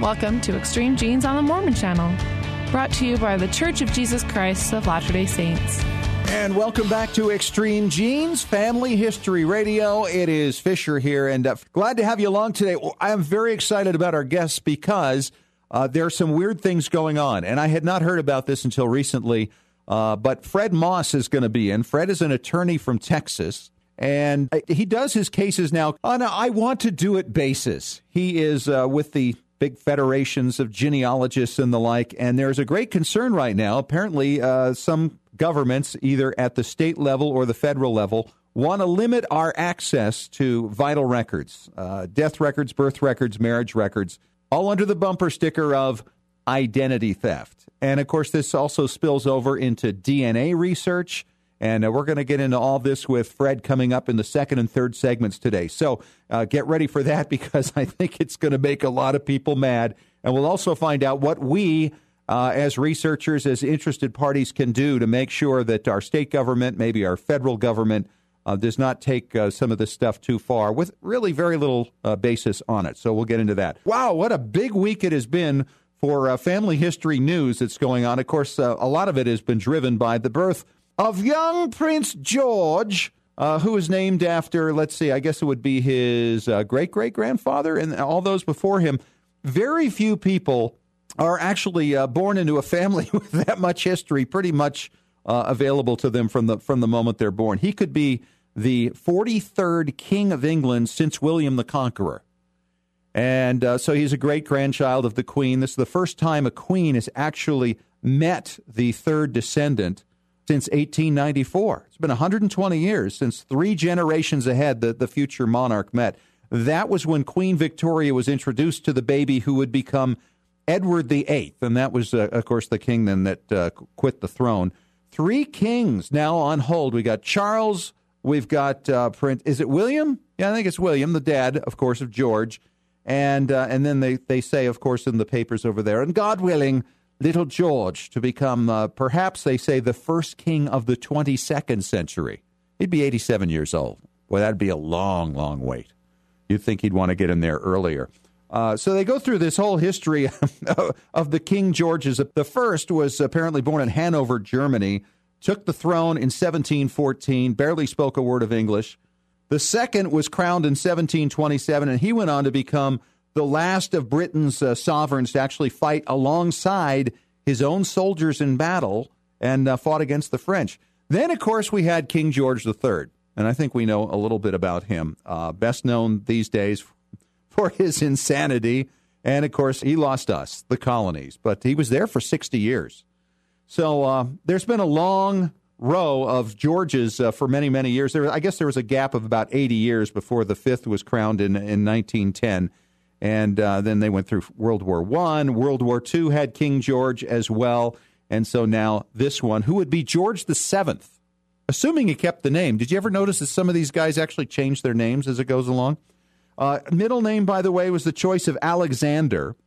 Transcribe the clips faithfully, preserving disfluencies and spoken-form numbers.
Welcome to Extreme Genes on the Mormon Channel, brought to you by the Church of Jesus Christ of Latter-day Saints. And welcome back to Extreme Genes, Family History Radio. It is Fisher here, and uh, glad to have you along today. I am very excited about our guests because uh, there are some weird things going on, and I had not heard about this until recently, uh, but Fred Moss is going to be in. Fred is an attorney from Texas, and he does his cases now on a I want to do it basis. He is uh, with the big federations of genealogists and the like, and there's a great concern right now. Apparently, uh, some governments, either at the state level or the federal level, want to limit our access to vital records, uh, death records, birth records, marriage records, all under the bumper sticker of identity theft. And, of course, this also spills over into D N A research. And uh, we're going to get into all this with Fred coming up in the second and third segments today. So uh, get ready for that, because I think it's going to make a lot of people mad. And we'll also find out what we, uh, as researchers, as interested parties, can do to make sure that our state government, maybe our federal government, uh, does not take uh, some of this stuff too far with really very little uh, basis on it. So we'll get into that. Wow, what a big week it has been for uh, family history news that's going on. Of course, uh, a lot of it has been driven by the birth of young Prince George, uh, who is named after, let's see, I guess it would be his uh, great-great-grandfather and all those before him. Very few people are actually uh, born into a family with that much history, pretty much uh, available to them from the from the moment they're born. He could be the forty-third King of England since William the Conqueror. And uh, so he's a great-grandchild of the Queen. This is the first time a queen has actually met the third descendant since eighteen ninety-four. It's been one hundred twenty years since three generations ahead that the future monarch met. That was when Queen Victoria was introduced to the baby who would become Edward the Eighth, and that was, uh, of course, the king then that uh, quit the throne. Three kings now on hold. We got Charles, we've got uh, Prince, is it William? Yeah, I think it's William, the dad, of course, of George. And uh, and then they, they say, of course, in the papers over there, and God willing, little George to become, uh, perhaps they say, the first king of the twenty-second century. He'd be eighty-seven years old. Well, that'd be a long, long wait. You'd think he'd want to get in there earlier. Uh, so they go through this whole history of the King Georges. The first was apparently born in Hanover, Germany, took the throne in seventeen fourteen, barely spoke a word of English. The second was crowned in seventeen twenty-seven, and he went on to become the last of Britain's uh, sovereigns to actually fight alongside his own soldiers in battle and uh, fought against the French. Then, of course, we had King George the Third, and I think we know a little bit about him. Uh, best known these days for his insanity, and, of course, he lost us, the colonies, but he was there for sixty years. So uh, there's been a long row of Georges uh, for many, many years. There, I guess there was a gap of about eighty years before the fifth was crowned in, in nineteen ten. And uh, then they went through World War One. World War Two had King George as well. And so now this one, who would be George the Seventh, assuming he kept the name. Did you ever notice that some of these guys actually change their names as it goes along? Uh, middle name, by the way, was the choice of Alexander.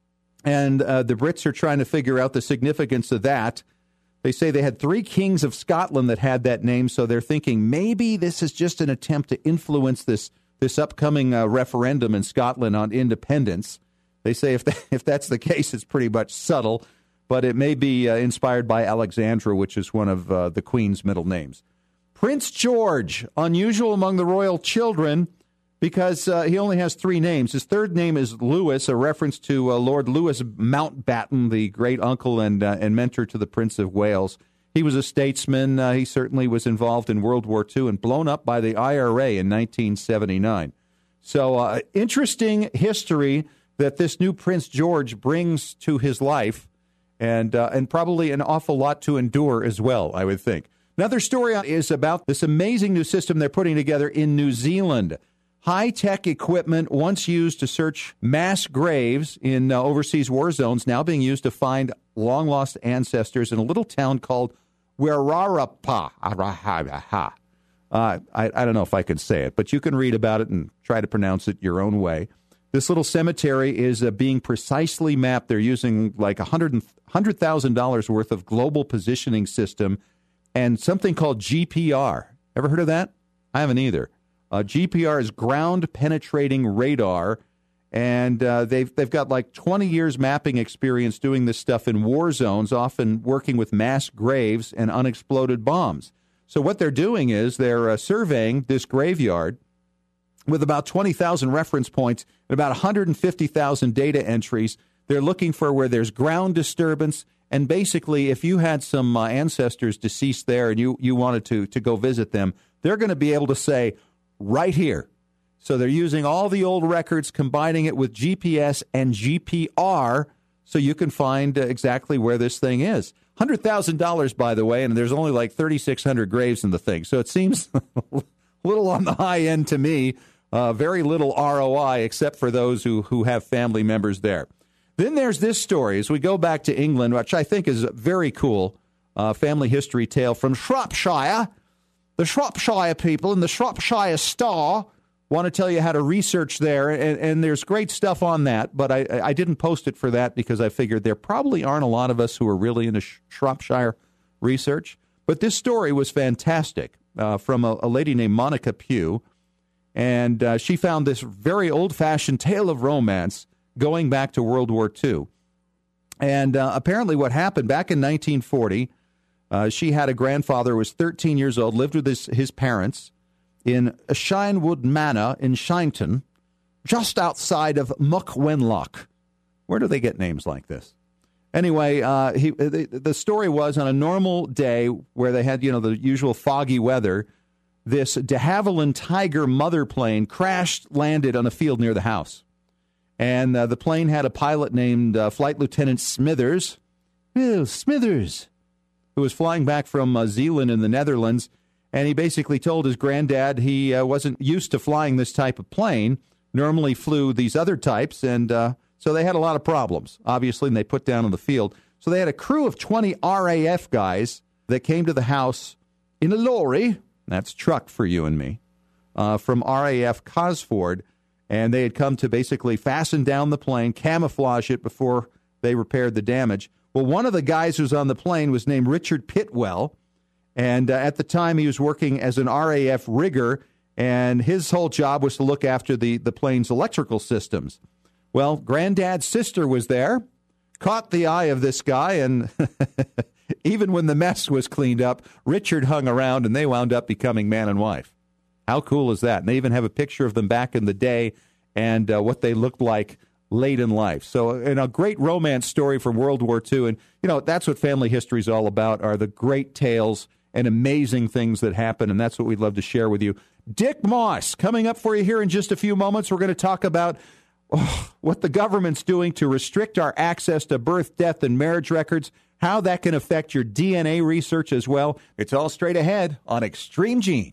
And uh, the Brits are trying to figure out the significance of that. They say they had three kings of Scotland that had that name, so they're thinking maybe this is just an attempt to influence this this upcoming uh, referendum in Scotland on independence. They say if that, if that's the case, it's pretty much subtle, but it may be uh, inspired by Alexandra, which is one of uh, the Queen's middle names. Prince George, unusual among the royal children because uh, he only has three names. His third name is Louis, a reference to uh, Lord Louis Mountbatten, the great uncle and, uh, and mentor to the Prince of Wales. He was a statesman. Uh, he certainly was involved in World War Two and blown up by the I R A in nineteen seventy-nine. So uh, interesting history that this new Prince George brings to his life, and uh, and probably an awful lot to endure as well, I would think. Another story is about this amazing new system they're putting together in New Zealand. High-tech equipment once used to search mass graves in uh, overseas war zones now being used to find long-lost ancestors in a little town called Wairarapa. Uh, I, I don't know if I can say it, but you can read about it and try to pronounce it your own way. This little cemetery is uh, being precisely mapped. They're using like one hundred thousand dollars worth of global positioning system and something called G P R. Ever heard of that? I haven't either. Uh, G P R is ground-penetrating radar, And uh, they've they've got like twenty years mapping experience doing this stuff in war zones, often working with mass graves and unexploded bombs. So what they're doing is they're uh, surveying this graveyard with about twenty thousand reference points and about one hundred fifty thousand data entries. They're looking for where there's ground disturbance. And basically, if you had some uh, ancestors deceased there and you, you wanted to, to go visit them, they're going to be able to say, right here. So they're using all the old records, combining it with G P S and G P R so you can find uh, exactly where this thing is. one hundred thousand dollars, by the way, and there's only like thirty-six hundred graves in the thing. So it seems a little on the high end to me. Uh, very little R O I except for those who, who have family members there. Then there's this story as we go back to England, which I think is a very cool uh, family history tale from Shropshire. The Shropshire people in the Shropshire Star want to tell you how to research there, and, and there's great stuff on that, but I, I didn't post it for that because I figured there probably aren't a lot of us who are really into Shropshire research. But this story was fantastic uh, from a, a lady named Monica Pugh, and uh, she found this very old-fashioned tale of romance going back to World War Two. And uh, apparently what happened back in nineteen forty, uh, she had a grandfather who was thirteen years old, lived with his, his parents in Shinewood Manor in Shinton, just outside of Muck Wenlock. Where do they get names like this? Anyway, uh, he, the, the story was on a normal day where they had, you know, the usual foggy weather, this de Havilland Tiger mother plane crashed, landed on a field near the house. And uh, the plane had a pilot named uh, Flight Lieutenant Smithers, Bill Smithers, who was flying back from uh, Zeeland in the Netherlands. And he basically told his granddad he uh, wasn't used to flying this type of plane, normally flew these other types. And uh, so they had a lot of problems, obviously, and they put down on the field. So they had a crew of twenty R A F guys that came to the house in a lorry, that's truck for you and me, uh, from R A F Cosford. And they had come to basically fasten down the plane, camouflage it before they repaired the damage. Well, one of the guys who was on the plane was named Richard Pitwell. And uh, at the time, he was working as an R A F rigger, and his whole job was to look after the, the plane's electrical systems. Well, Granddad's sister was there, caught the eye of this guy, and even when the mess was cleaned up, Richard hung around, and they wound up becoming man and wife. How cool is that? And they even have a picture of them back in the day and uh, what they looked like late in life. So, and a great romance story from World War Two. And, you know, that's what family history is all about, are the great tales and amazing things that happen. And that's what we'd love to share with you. Dick Moss, coming up for you here in just a few moments. We're going to talk about oh, what the government's doing to restrict our access to birth, death, and marriage records, how that can affect your D N A research as well. It's all straight ahead on Extreme Genes.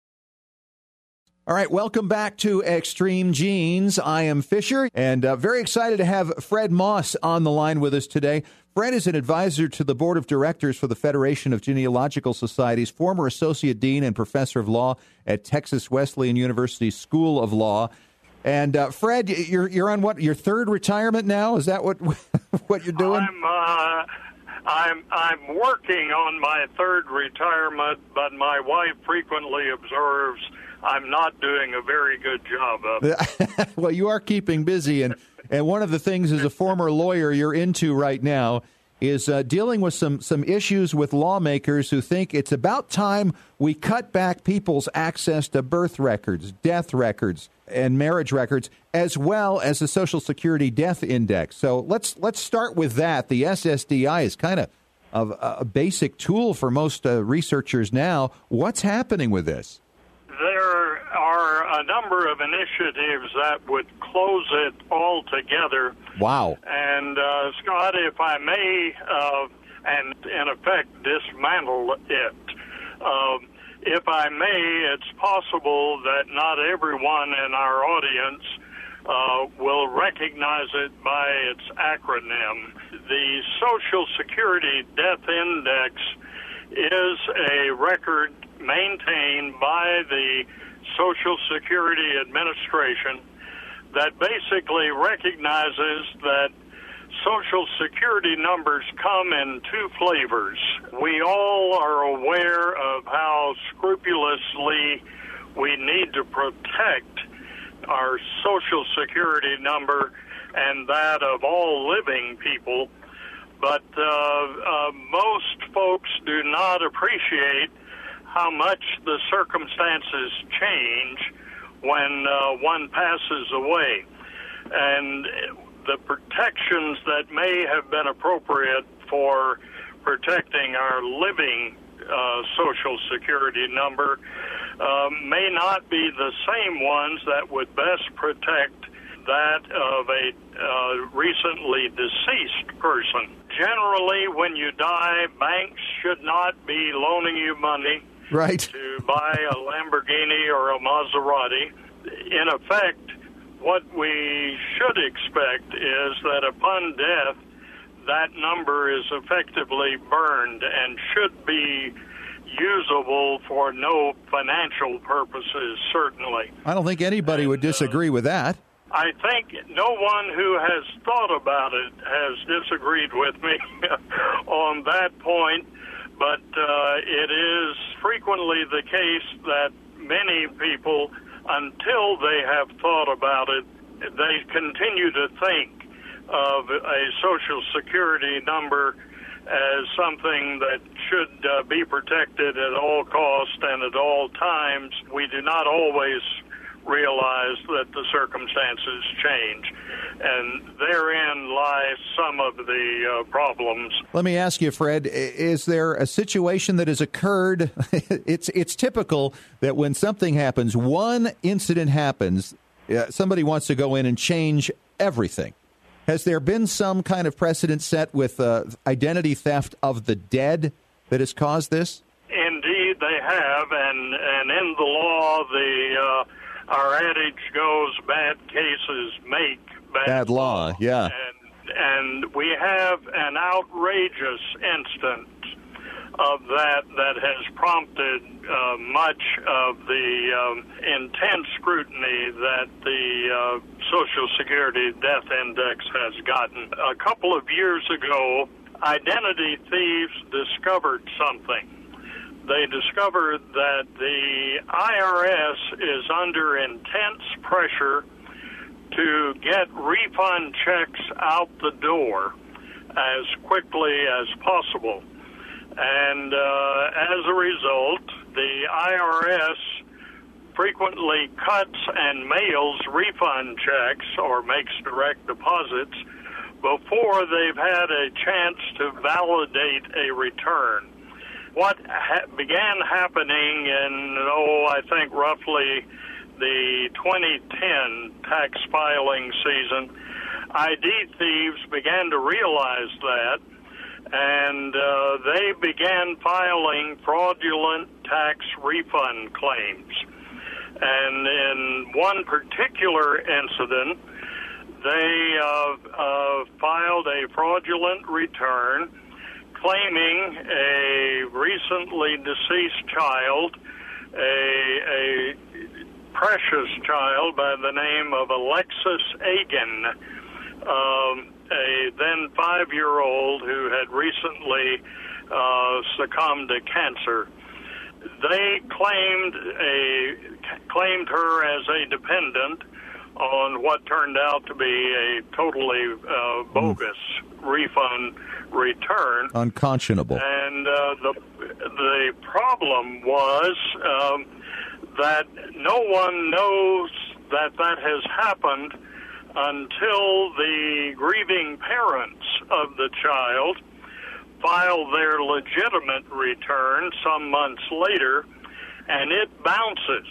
All right, welcome back to Extreme Genes. I am Fisher, and uh, very excited to have Fred Moss on the line with us today. Fred is an advisor to the Board of Directors for the Federation of Genealogical Societies, former Associate Dean and Professor of Law at Texas Wesleyan University School of Law. And uh, Fred, you're you're on what, your third retirement now? Is that what what you're doing? I'm uh, I'm I'm working on my third retirement, but my wife frequently observes I'm not doing a very good job of it. Well, you are keeping busy, and, and one of the things as a former lawyer you're into right now is uh, dealing with some, some issues with lawmakers who think it's about time we cut back people's access to birth records, death records, and marriage records, as well as the Social Security Death Index. So let's let's start with that. The S S D I is kind of a, a basic tool for most uh, researchers now. What's happening with this? There are a number of initiatives that would close it all together. Wow. And, uh, Scott, if I may, uh, and in effect dismantle it, uh, if I may, it's possible that not everyone in our audience uh, will recognize it by its acronym. The Social Security Death Index is a record maintained by the Social Security Administration that basically recognizes that Social Security numbers come in two flavors. We all are aware of how scrupulously we need to protect our Social Security number and that of all living people, but uh, uh, most folks do not appreciate how much the circumstances change when uh, one passes away. And the protections that may have been appropriate for protecting our living uh, Social Security number uh, may not be the same ones that would best protect that of a uh, recently deceased person. Generally, when you die, banks should not be loaning you money right. to buy a Lamborghini or a Maserati. In effect, what we should expect is that upon death, that number is effectively burned and should be usable for no financial purposes, certainly. I don't think anybody and, would disagree uh, with that. I think no one who has thought about it has disagreed with me on that point, but uh, it is frequently the case that many people, until they have thought about it, they continue to think of a Social Security number as something that should uh, be protected at all costs and at all times. We do not always realize that the circumstances change, and therein lies some of the uh, problems. Let me ask you, Fred, is there a situation that has occurred? it's it's typical that when something happens, one incident happens, uh, somebody wants to go in and change everything. Has there been some kind of precedent set with uh, identity theft of the dead that has caused this? Indeed, they have, and, and in the law, the uh, our adage goes, bad cases make bad, bad law. law. Yeah. And, and we have an outrageous instance of that that has prompted uh, much of the um, intense scrutiny that the uh, Social Security Death Index has gotten. A couple of years ago, identity thieves discovered something. They discovered that the I R S is under intense pressure to get refund checks out the door as quickly as possible. And uh, as a result, the I R S frequently cuts and mails refund checks or makes direct deposits before they've had a chance to validate a return. What ha- began happening in, oh, I think roughly the twenty ten tax filing season, I D thieves began to realize that, and uh, they began filing fraudulent tax refund claims. And in one particular incident, they uh, uh, filed a fraudulent return claiming a recently deceased child, a, a precious child by the name of Alexis Agin, um, a then five-year-old who had recently uh, succumbed to cancer. They claimed a claimed her as a dependent on what turned out to be a totally uh, bogus mm. refund return. Unconscionable. And uh, the the problem was um, that no one knows that that has happened until the grieving parents of the child file their legitimate return some months later, and it bounces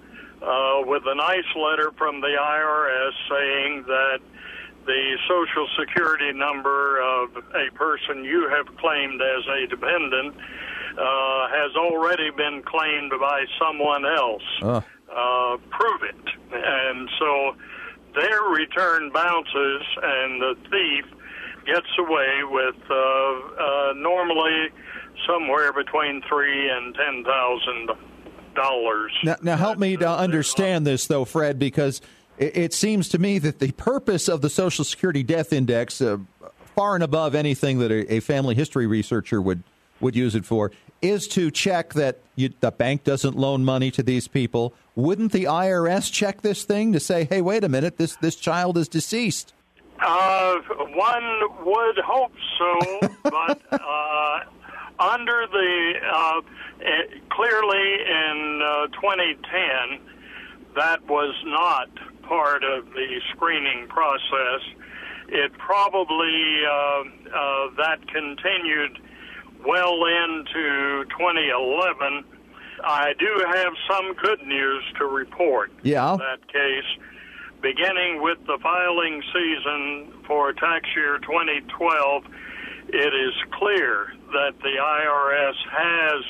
uh, with a nice letter from the I R S saying that the Social Security number of a person you have claimed as a dependent uh, has already been claimed by someone else. Uh. Uh, prove it. And so their return bounces, and the thief gets away with uh, uh, normally somewhere between three and ten thousand dollars. Now, now, help me to understand this, though, Fred, because it, it seems to me that the purpose of the Social Security Death Index, uh, far and above anything that a, a family history researcher would would use it for, is to check that you, the bank doesn't loan money to these people. Wouldn't the I R S check this thing to say, hey, wait a minute, this, this child is deceased? Uh, one would hope so, but uh, under the, uh, it, clearly in uh, twenty ten, that was not part of the screening process. It probably, uh, uh, that continued well into twenty eleven. I do have some good news to report yeah. in that case. Beginning with the filing season for tax year twenty twelve, it is clear that the I R S has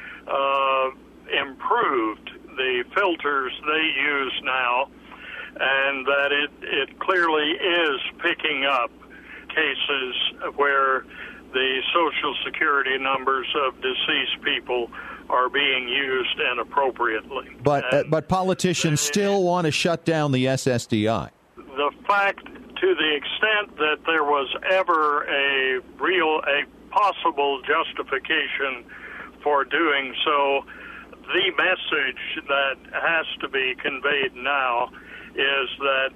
uh, improved the filters they use now, and that it, it clearly is picking up cases where the Social Security numbers of deceased people are being used inappropriately. But uh, but politicians the, still want to shut down the S S D I. The fact, to the extent that there was ever a real, a possible justification for doing so, the message that has to be conveyed now is that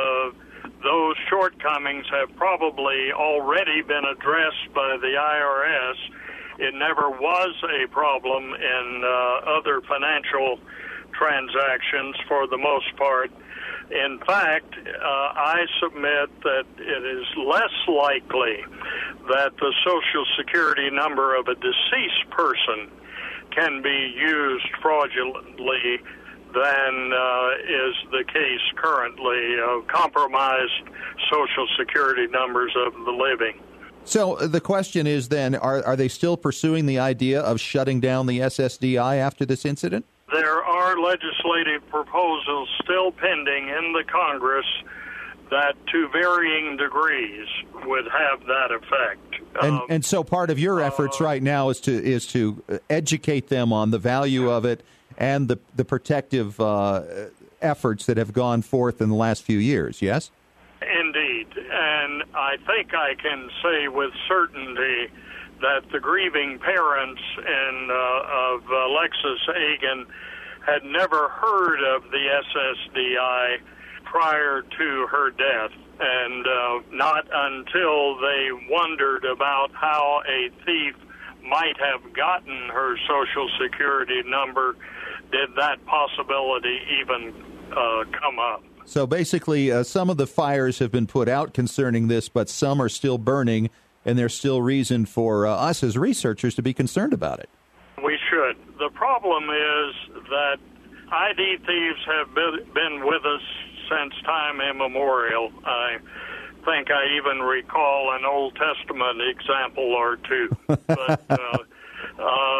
uh, those shortcomings have probably already been addressed by the I R S. It never was a problem in uh, other financial transactions for the most part. In fact, uh, I submit that it is less likely that the Social Security number of a deceased person can be used fraudulently than uh, is the case currently of compromised Social Security numbers of the living. So the question is then, are are they still pursuing the idea of shutting down the S S D I after this incident? There are legislative proposals still pending in the Congress that, to varying degrees, would have that effect. And, um, and so part of your efforts uh, right now is to is to educate them on the value of it and the, the protective uh, efforts that have gone forth in the last few years, yes? Indeed, and I think I can say with certainty that the grieving parents in, uh, of Alexis Agan had never heard of the S S D I prior to her death, and uh, not until they wondered about how a thief might have gotten her Social Security number did that possibility even uh, come up. So basically, uh, some of the fires have been put out concerning this, but some are still burning, and there's still reason for uh, us as researchers to be concerned about it. We should. The problem is that I D thieves have been with us since time immemorial. I think I even recall an Old Testament example or two. But uh, uh,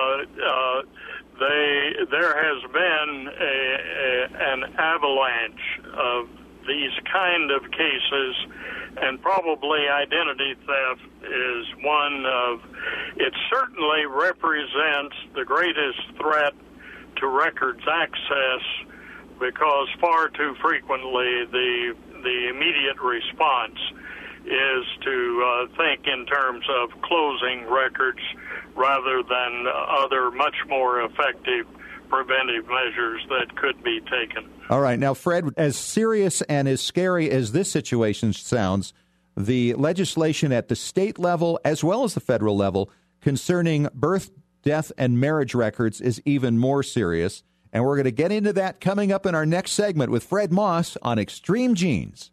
uh, they, there has been a, a, an avalanche of these kind of cases, and probably identity theft is one of, it certainly represents the greatest threat to records access, because far too frequently the the immediate response is to uh, think in terms of closing records rather than other much more effective preventive measures that could be taken. All right. Now, Fred, as serious and as scary as this situation sounds, the legislation at the state level as well as the federal level concerning birth, death, and marriage records is even more serious. And we're going to get into that coming up in our next segment with Fred Moss on Extreme Genes.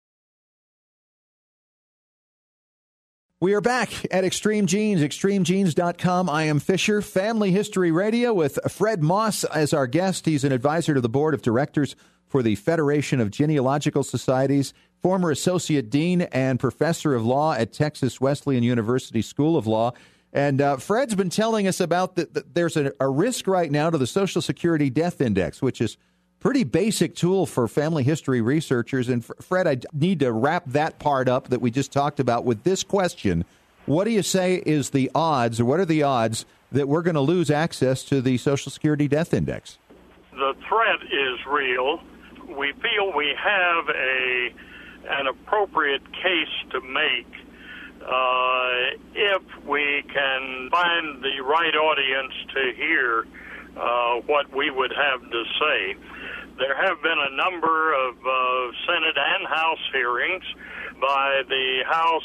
We are back at Extreme Genes, extreme genes dot com. I am Fisher, Family History Radio, with Fred Moss as our guest. He's an advisor to the board of directors for the Federation of Genealogical Societies, former associate dean and professor of law at Texas Wesleyan University School of Law. And uh, Fred's been telling us about that the, there's a, a risk right now to the Social Security Death Index, which is pretty basic tool for family history researchers. And Fred, I need to wrap that part up that we just talked about with this question. What do you say is the odds, or what are the odds that we're going to lose access to the Social Security Death Index? The threat is real. We feel we have a an appropriate case to make uh, if we can find the right audience to hear uh, what we would have to say. There have been a number of uh, Senate and House hearings by the House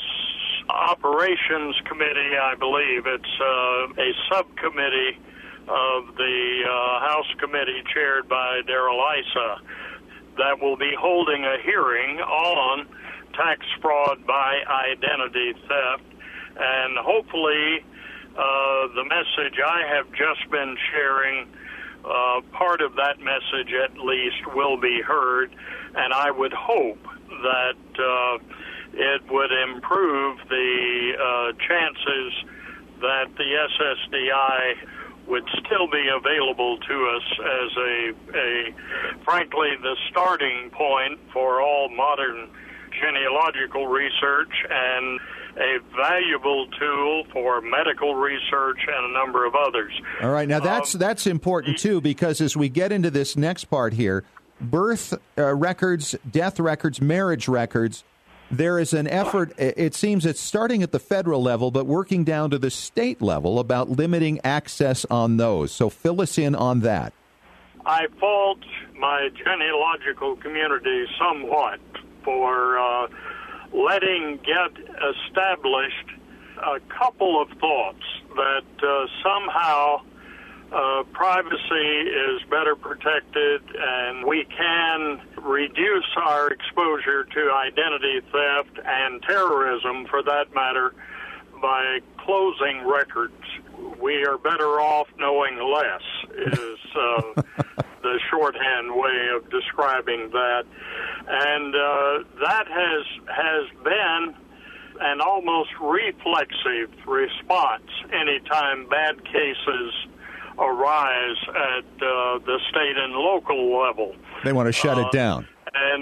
Operations Committee, I believe. It's uh, a subcommittee of the uh, House Committee chaired by Darrell Issa that will be holding a hearing on tax fraud by identity theft. And hopefully uh, the message I have just been sharing, uh, part of that message at least, will be heard. And I would hope that uh, it would improve the uh, chances that the S S D I would still be available to us as a, a, frankly, the starting point for all modern genealogical research and a valuable tool for medical research and a number of others. All right. Now, that's um, that's important, too, because as we get into this next part here, birth uh, records, death records, marriage records, there is an effort, it seems it's starting at the federal level, but working down to the state level about limiting access on those. So fill us in on that. I fault my genealogical community somewhat for uh, letting get established a couple of thoughts that uh, somehow uh, privacy is better protected and we can reduce our exposure to identity theft and terrorism, for that matter, by closing records. We are better off knowing less is uh, the shorthand way of describing that. And uh, that has has been an almost reflexive response anytime bad cases arise at uh, the state and local level. They want to shut uh, it down. And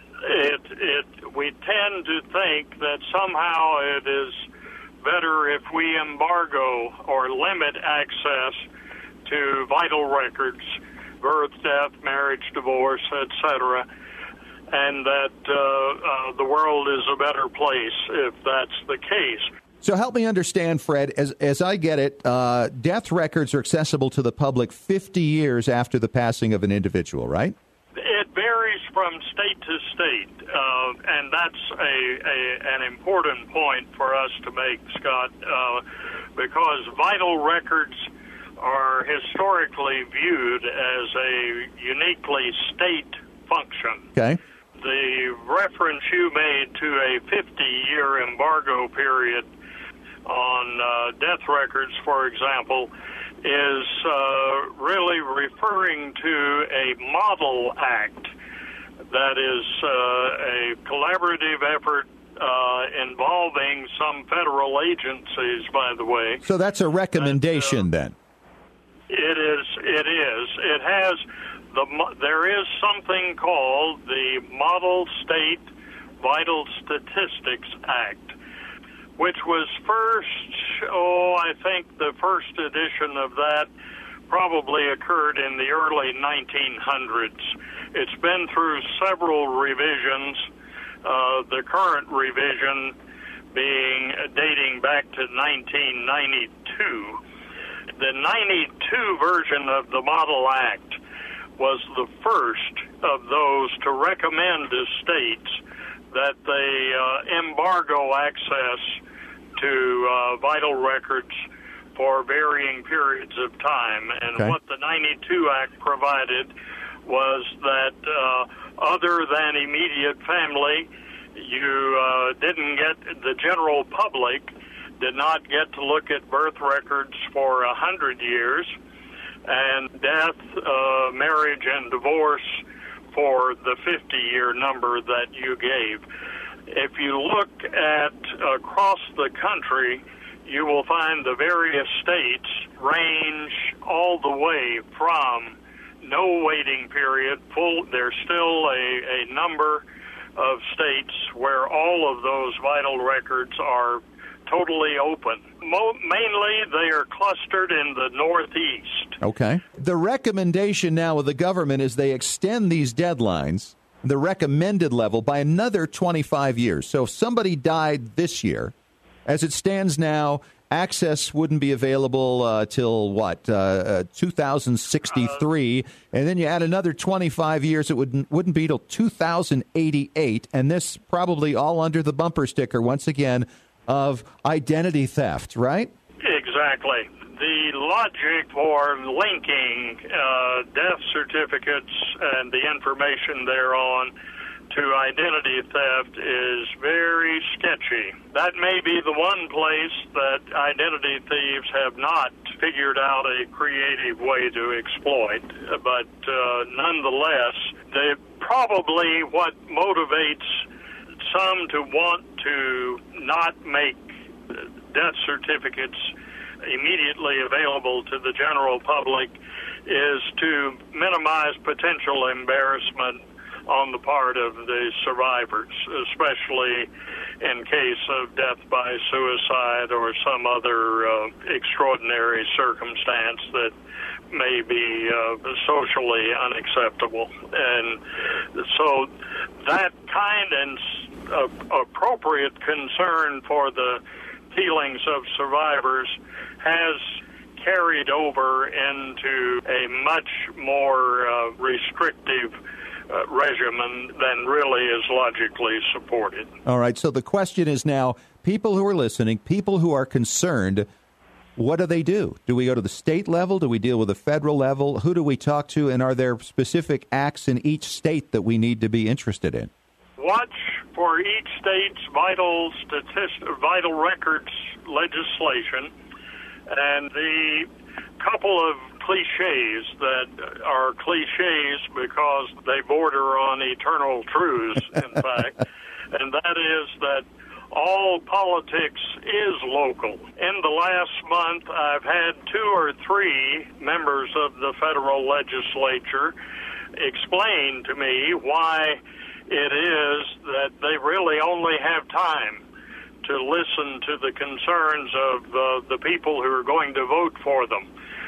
it it we tend to think that somehow it is better if we embargo or limit access to vital records, birth, death, marriage, divorce, et cetera, and that uh, uh, the world is a better place if that's the case. So help me understand, Fred, as as I get it, uh, death records are accessible to the public fifty years after the passing of an individual, right? It varies from state to state, uh, and that's a, a an important point for us to make, Scott, uh, because vital records are historically viewed as a uniquely state function. Okay. The reference you made to a fifty-year embargo period on uh, death records, for example, is uh, really referring to a model act that is uh, a collaborative effort uh, involving some federal agencies, by the way. So that's a recommendation, and, uh, then? It is. It is. It has the. There is something called the Model State Vital Statistics Act, which was first, oh, I think the first edition of that probably occurred in the early nineteen hundreds. It's been through several revisions, uh, the current revision being dating back to nineteen ninety-two. The ninety-two version of the Model Act was the first of those to recommend to states that they uh, embargo access to uh, vital records for varying periods of time. And okay. What the ninety-two Act provided was that uh, other than immediate family, you uh, didn't get, the general public did not get to look at birth records for a hundred years, and death, uh, marriage, and divorce for the fifty-year number that you gave. If you look at across the country, you will find the various states range all the way from no waiting period, full. There's still a, a number of states where all of those vital records are totally open. Mo- mainly, they are clustered in the Northeast. Okay. The recommendation now of the government is they extend these deadlines, the recommended level, by another twenty-five years. So if somebody died this year As it stands now, access wouldn't be available uh, till, what, uh, uh, two thousand sixty-three, and then you add another twenty-five years, it wouldn't, wouldn't be till two thousand eighty-eight, and this probably all under the bumper sticker, once again, of identity theft, right? Exactly. The logic for linking uh, death certificates and the information thereon to identity theft is very sketchy. That may be the one place that identity thieves have not figured out a creative way to exploit, but uh, nonetheless, they probably what motivates some to want to not make death certificates immediately available to the general public is to minimize potential embarrassment on the part of the survivors, especially in case of death by suicide or some other uh, extraordinary circumstance that may be uh, socially unacceptable. And so that kind and uh, appropriate concern for the feelings of survivors has carried over into a much more uh, restrictive uh, regimen than really is logically supported. All right, so the question is now, people who are listening, people who are concerned, what do they do? Do we go to the state level? Do we deal with the federal level? Who do we talk to? And are there specific acts in each state that we need to be interested in? Watch for each state's vital statist- vital records legislation, and the couple of cliches that are cliches because they border on eternal truths, in fact, and that is that all politics is local. In the last month, I've had two or three members of the federal legislature explain to me why it is that they really only have time to listen to the concerns of uh, the people who are going to vote for them.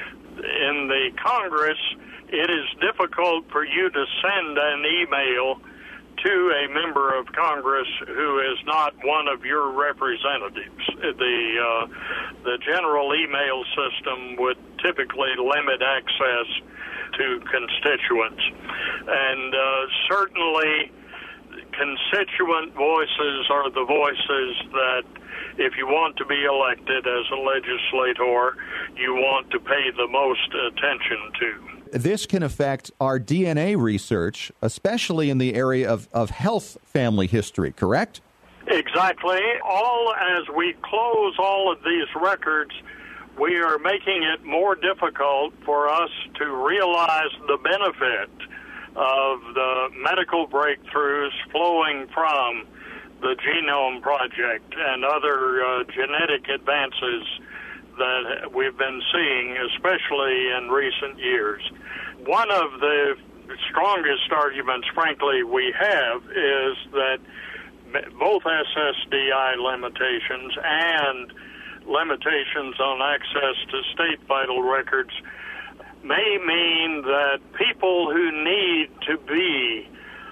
In the Congress, it is difficult for you to send an email to a member of Congress who is not one of your representatives. The uh, the general email system would typically limit access to constituents. And uh, certainly constituent voices are the voices that, if you want to be elected as a legislator, you want to pay the most attention to. This can affect our D N A research, especially in the area of, of health family history, correct? Exactly. All as we close all of these records, we are making it more difficult for us to realize the benefit of the medical breakthroughs flowing from the Genome Project and other uh, genetic advances that we've been seeing, especially in recent years. One of the strongest arguments, frankly, we have is that both S S D I limitations and limitations on access to state vital records may mean that people who need to be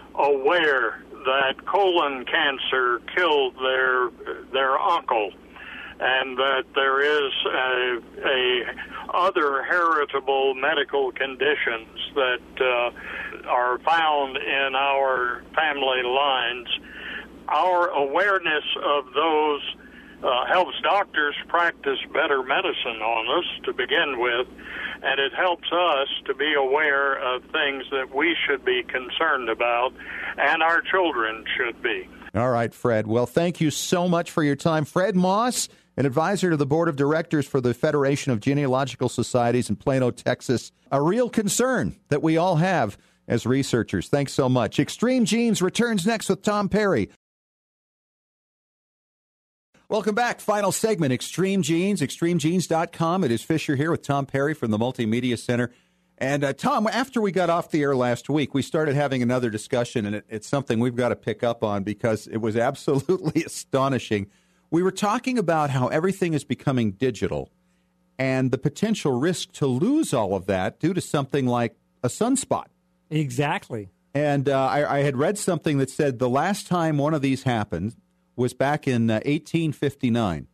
aware that colon cancer killed their their uncle, and that there is a, a other heritable medical conditions that uh, are found in our family lines. Our awareness of those uh, helps doctors practice better medicine on us to begin with, and it helps us to be aware of things that we should be concerned about, and our children should be. All right, Fred. Well, thank you so much for your time. Fred Moss, an advisor to the board of directors for the Federation of Genealogical Societies in Plano, Texas. A real concern that we all have as researchers. Thanks so much. Extreme Genes returns next with Tom Perry. Welcome back. Final segment, Extreme Genes, extreme genes dot com. It is Fisher here with Tom Perry from the Multimedia Center. And, uh, Tom, after we got off the air last week, we started having another discussion, and it, it's something we've got to pick up on because it was absolutely astonishing. We were talking about how everything is becoming digital and the potential risk to lose all of that due to something like a sunspot. Exactly. And uh, I, I had read something that said the last time one of these happened was back in uh, eighteen fifty-nine.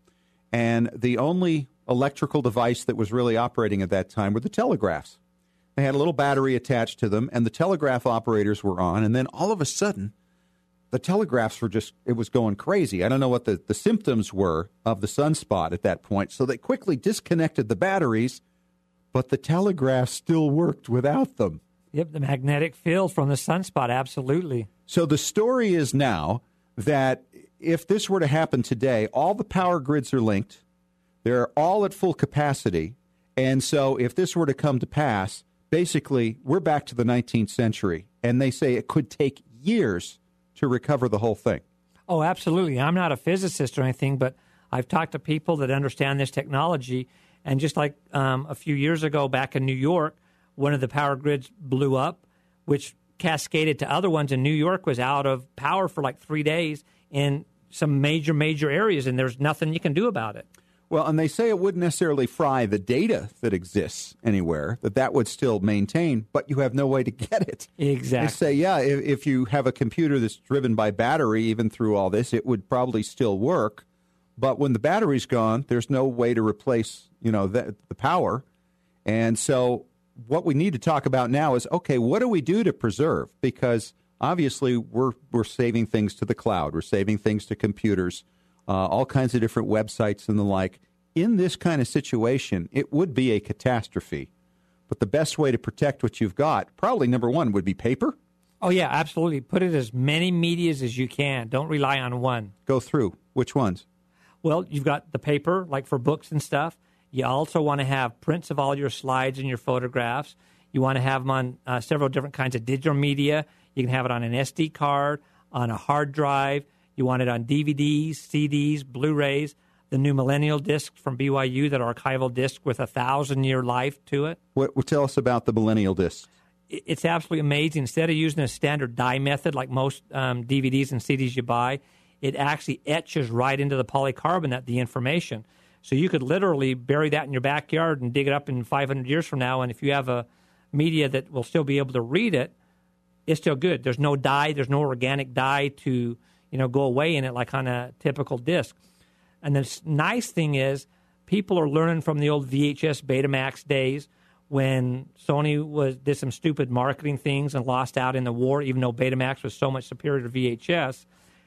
And the only electrical device that was really operating at that time were the telegraphs. They had a little battery attached to them, and the telegraph operators were on. And then all of a sudden, the telegraphs were just, it was going crazy. I don't know what the, the symptoms were of the sunspot at that point. So they quickly disconnected the batteries, but the telegraphs still worked without them. Yep, the magnetic field from the sunspot, absolutely. So the story is now that if this were to happen today, all the power grids are linked. They're all at full capacity. And so if this were to come to pass, basically we're back to the nineteenth century. And they say it could take years to recover the whole thing. Oh, absolutely. I'm not a physicist or anything, but I've talked to people that understand this technology. And just like um, a few years ago back in New York, one of the power grids blew up, which cascaded to other ones. And New York was out of power for like three days in some major, major areas, and there's nothing you can do about it. Well, and they say it wouldn't necessarily fry the data that exists anywhere, that that would still maintain, but you have no way to get it. Exactly. They say, yeah, if, if you have a computer that's driven by battery, even through all this, it would probably still work. But when the battery's gone, there's no way to replace, you know, the, the power. And so what we need to talk about now is, okay, what do we do to preserve? Because obviously we're we're saving things to the cloud. We're saving things to computers, uh, all kinds of different websites and the like. In this kind of situation, it would be a catastrophe. But the best way to protect what you've got, probably number one, would be paper. Oh, yeah, absolutely. Put it as many medias as you can. Don't rely on one. Go through. Which ones? Well, you've got the paper, like for books and stuff. You also want to have prints of all your slides and your photographs. You want to have them on uh, several different kinds of digital media. You can have it on an S D card, on a hard drive. You want it on D V Ds, C Ds, Blu-rays, the new Millennial discs from B Y U, that archival disc with a thousand-year life to it. What, what tell us about the Millennial discs? It, it's absolutely amazing. Instead of using a standard dye method like most um, D V Ds and C Ds you buy, it actually etches right into the polycarbonate, the information. So you could literally bury that in your backyard and dig it up in five hundred years from now, and if you have a media that will still be able to read it, it's still good. There's no dye, there's no organic dye to, you know, go away in it like on a typical disc. And the nice thing is people are learning from the old V H S Betamax days when Sony was did some stupid marketing things and lost out in the war, even though Betamax was so much superior to V H S.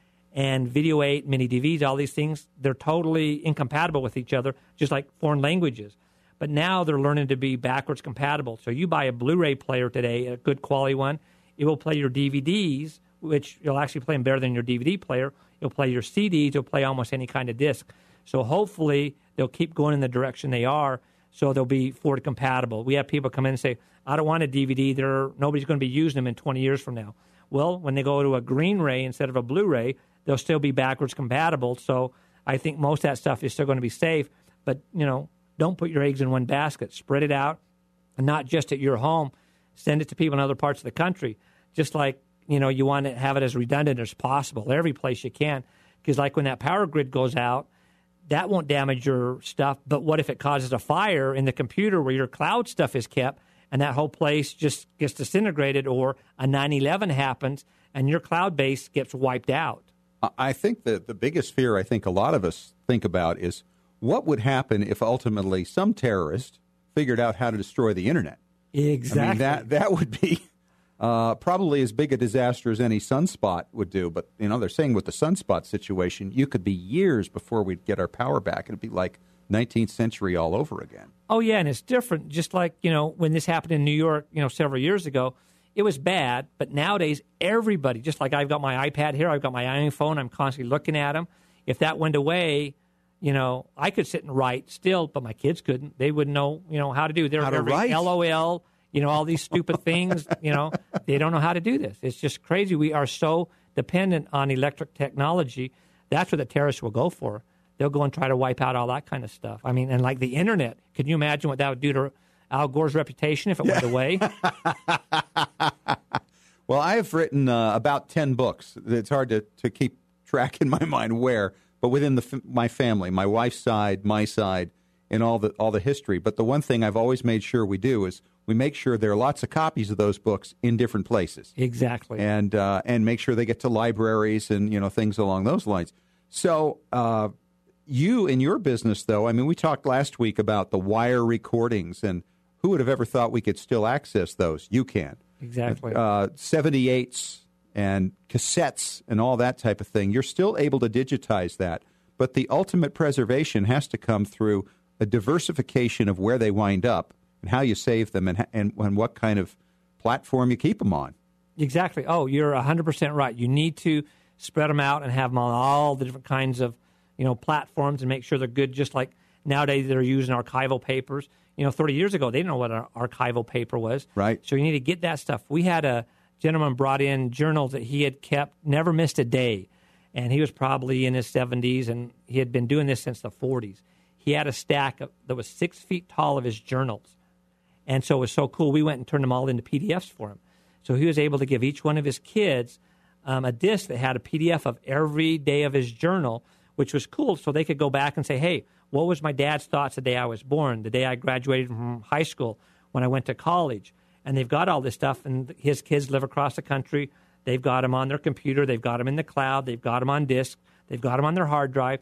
And Video eight, mini D Vs, all these things, they're totally incompatible with each other, just like foreign languages. But now they're learning to be backwards compatible. So you buy a Blu-ray player today, a good quality one, it will play your D V Ds, which you'll actually play them better than your D V D player. It'll play your C Ds. It'll play almost any kind of disc. So hopefully they'll keep going in the direction they are, so they'll be forward compatible. We have people come in and say, I don't want a D V D. They're, nobody's going to be using them in twenty years from now. Well, when they go to a green ray instead of a Blu-ray, they'll still be backwards compatible. So I think most of that stuff is still going to be safe. But, you know, don't put your eggs in one basket. Spread it out, and not just at your home. Send it to people in other parts of the country. Just like, you know, you want to have it as redundant as possible, every place you can. Because like when that power grid goes out, that won't damage your stuff. But what if it causes a fire in the computer where your cloud stuff is kept, and that whole place just gets disintegrated, or a nine eleven happens and your cloud base gets wiped out? I think that the biggest fear I think a lot of us think about is what would happen if ultimately some terrorist figured out how to destroy the internet. Exactly. I mean, that, that would be uh, probably as big a disaster as any sunspot would do. But, you know, they're saying with the sunspot situation, you could be years before we'd get our power back. It'd be like nineteenth century all over again. Oh, yeah, and it's different. Just like, you know, when this happened in New York, you know, several years ago, it was bad. But nowadays, everybody, just like I've got my iPad here, I've got my iPhone, I'm constantly looking at them. If that went away, you know, I could sit and write still, but my kids couldn't. They wouldn't know, you know, how to do. They're how to every write. LOL, you know, all these stupid things, you know, they don't know how to do this. It's just crazy. We are so dependent on electric technology. That's what the terrorists will go for. They'll go and try to wipe out all that kind of stuff. I mean, and like the internet, can you imagine what that would do to Al Gore's reputation if it yeah. went away? Well, I have written uh, about ten books. It's hard to, to keep track in my mind where, but within the my family, my wife's side, my side, and all the all the history. But the one thing I've always made sure we do is we make sure there are lots of copies of those books in different places. Exactly. And uh, and make sure they get to libraries and, you know, things along those lines. So, uh, you in your business, though, I mean, we talked last week about the wire recordings, and who would have ever thought we could still access those? You can. Exactly. Uh, seventy-eights and cassettes and all that type of thing. You're still able to digitize that, but the ultimate preservation has to come through a diversification of where they wind up and how you save them and and, and what kind of platform you keep them on. Exactly. Oh, you're one hundred percent right. You need to spread them out and have them on all the different kinds of, you know, platforms and make sure they're good, just like nowadays they're using archival papers. You know, thirty years ago, they didn't know what an archival paper was. Right. So you need to get that stuff. We had a gentleman brought in journals that he had kept, never missed a day. And he was probably in his seventies, and he had been doing this since the forties. He had a stack of, that was six feet tall of his journals. And so it was so cool. We went and turned them all into P D Fs for him. So he was able to give each one of his kids um, a disc that had a P D F of every day of his journal, which was cool. So they could go back and say, hey, what was my dad's thoughts the day I was born, the day I graduated from high school, when I went to college? And they've got all this stuff, and his kids live across the country. They've got them on their computer. They've got them in the cloud. They've got them on disk. They've got them on their hard drive.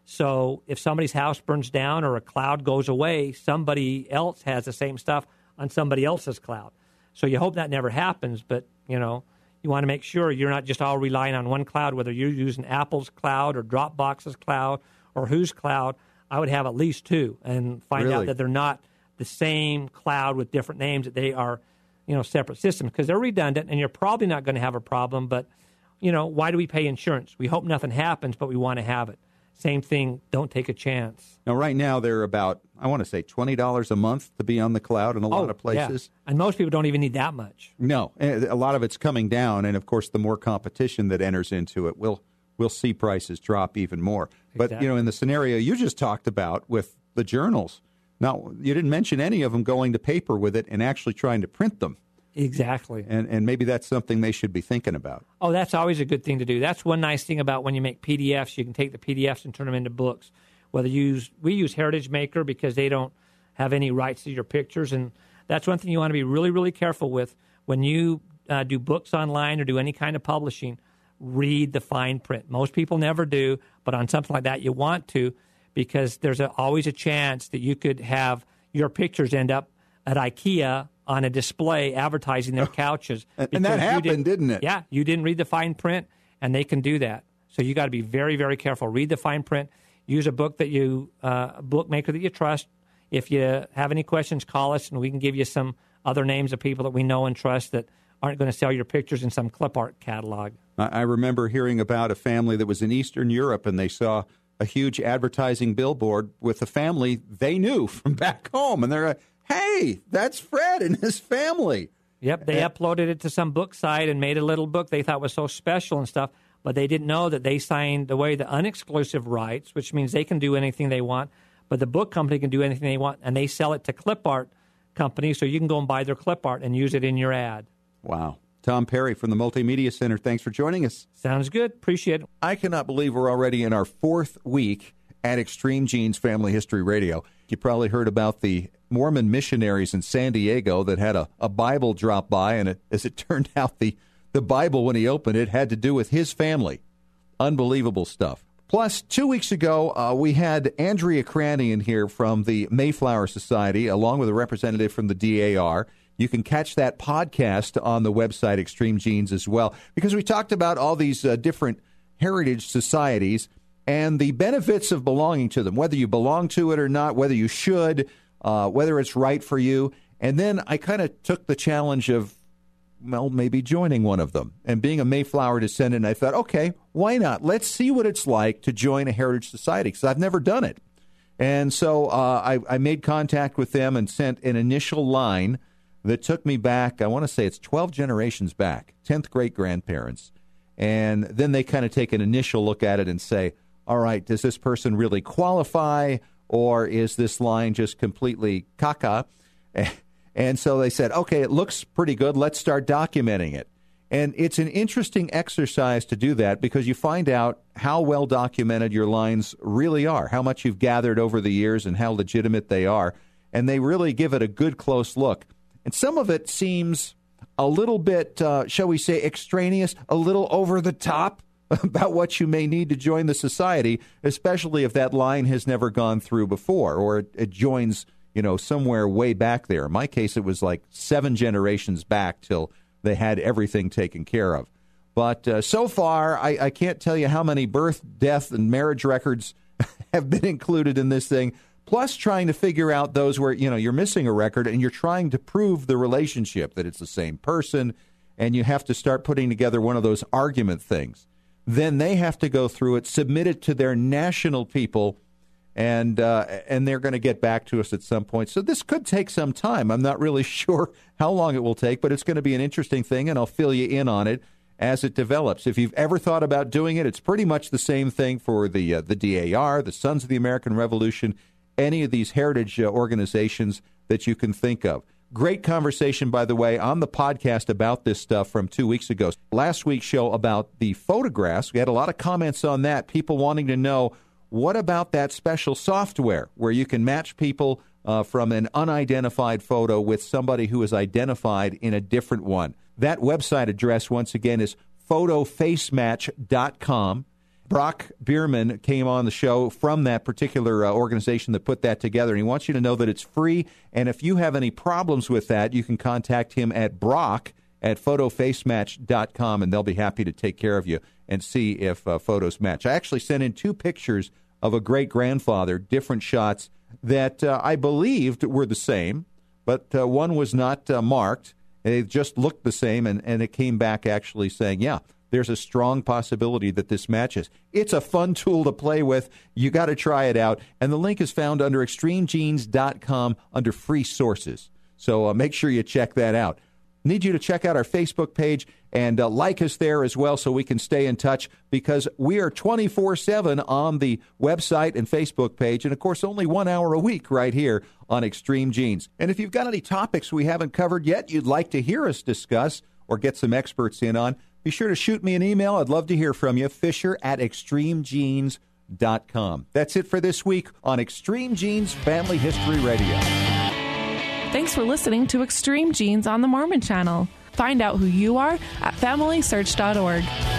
So if somebody's house burns down or a cloud goes away, somebody else has the same stuff on somebody else's cloud. So you hope that never happens, but, you know, you want to make sure you're not just all relying on one cloud, whether you're using Apple's cloud or Dropbox's cloud or whose cloud. I would have at least two and find Really? out that they're not the same cloud with different names, that they are, you know, separate systems, because they're redundant and you're probably not going to have a problem. But, you know, why do we pay insurance? We hope nothing happens, but we want to have it. Same thing, don't take a chance. Now, right now, they're about, I want to say, twenty dollars a month to be on the cloud in a lot Oh, of places. Yeah. And most people don't even need that much. No, a lot of it's coming down, and, of course, the more competition that enters into it, we'll, we'll see prices drop even more. But, Exactly. you know, in the scenario you just talked about with the journals, now, you didn't mention any of them going to paper with it and actually trying to print them. Exactly. And and maybe that's something they should be thinking about. Oh, that's always a good thing to do. That's one nice thing about when you make P D Fs. You can take the P D Fs and turn them into books. Whether you use, we use Heritage Maker because they don't have any rights to your pictures. And that's one thing you want to be really, really careful with. When you uh, do books online or do any kind of publishing, read the fine print. Most people never do, but on something like that, you want to, because there's a, always a chance that you could have your pictures end up at IKEA on a display advertising their couches. And, and that because you happened, didn't it? Yeah, you didn't read the fine print, and they can do that. So you got to be very, very careful. Read the fine print. Use a book that you, uh, a bookmaker that you trust. If you have any questions, call us, and we can give you some other names of people that we know and trust that aren't going to sell your pictures in some clip art catalog. I remember hearing about a family that was in Eastern Europe, and they saw a huge advertising billboard with a family they knew from back home. And they're like, hey, that's Fred and his family. Yep, they Uh, uploaded it to some book site and made a little book they thought was so special and stuff, but they didn't know that they signed away the unexclusive rights, which means they can do anything they want, but the book company can do anything they want, and they sell it to clip art companies, so you can go and buy their clip art and use it in your ad. Wow. Tom Perry from the Multimedia Center, thanks for joining us. Sounds good. Appreciate it. I cannot believe we're already in our fourth week at Extreme Genes Family History Radio. You probably heard about the Mormon missionaries in San Diego that had a, a Bible drop by, and it, as it turned out, the, the Bible, when he opened it, had to do with his family. Unbelievable stuff. Plus, two weeks ago, uh, we had Andrea Cranny in here from the Mayflower Society, along with a representative from the D A R. You can catch that podcast on the website Extreme Genes as well, because we talked about all these uh, different heritage societies and the benefits of belonging to them, whether you belong to it or not, whether you should, uh, whether it's right for you. And then I kind of took the challenge of, well, maybe joining one of them. And being a Mayflower descendant, I thought, okay, why not? Let's see what it's like to join a heritage society, because I've never done it. And so uh, I, I made contact with them and sent an initial line that took me back, I want to say it's twelve generations back, tenth great-grandparents. And then they kind of take an initial look at it and say, all right, does this person really qualify, or is this line just completely caca? And so they said, okay, it looks pretty good. Let's start documenting it. And it's an interesting exercise to do that, because you find out how well documented your lines really are, how much you've gathered over the years and how legitimate they are. And they really give it a good close look. And some of it seems a little bit, uh, shall we say, extraneous, a little over the top, about what you may need to join the society, especially if that line has never gone through before, or it, it joins, you know, somewhere way back there. In my case, it was like seven generations back till they had everything taken care of. But uh, so far, I, I can't tell you how many birth, death, and marriage records have been included in this thing, plus trying to figure out those where, you know, you're missing a record and you're trying to prove the relationship, that it's the same person, and you have to start putting together one of those argument things. Then they have to go through it, submit it to their national people, and uh, and they're going to get back to us at some point. So this could take some time. I'm not really sure how long it will take, but it's going to be an interesting thing, and I'll fill you in on it as it develops. If you've ever thought about doing it, it's pretty much the same thing for the uh, the D A R, the Sons of the American Revolution, any of these heritage uh, organizations that you can think of. Great conversation, by the way, on the podcast about this stuff from two weeks ago. Last week's show about the photographs, we had a lot of comments on that, people wanting to know, what about that special software where you can match people uh, from an unidentified photo with somebody who is identified in a different one? That website address, once again, is photo face match dot com. Brock Bierman came on the show from that particular uh, organization that put that together, and he wants you to know that it's free, and if you have any problems with that, you can contact him at Brock at photo face match dot com, and they'll be happy to take care of you and see if uh, photos match. I actually sent in two pictures of a great-grandfather, different shots, that uh, I believed were the same, but uh, one was not uh, marked. They just looked the same, and, and it came back actually saying, yeah, there's a strong possibility that this matches. It's a fun tool to play with. You got to try it out. And the link is found under extreme genes dot com under free sources. So uh, make sure you check that out. Need you to check out our Facebook page and uh, like us there as well so we can stay in touch, because we are twenty-four seven on the website and Facebook page, and, of course, only one hour a week right here on Extreme Genes. And if you've got any topics we haven't covered yet you'd like to hear us discuss or get some experts in on, be sure to shoot me an email. I'd love to hear from you, Fisher at extreme genes dot com. That's it for this week on Extreme Genes Family History Radio. Thanks for listening to Extreme Genes on the Mormon Channel. Find out who you are at family search dot org.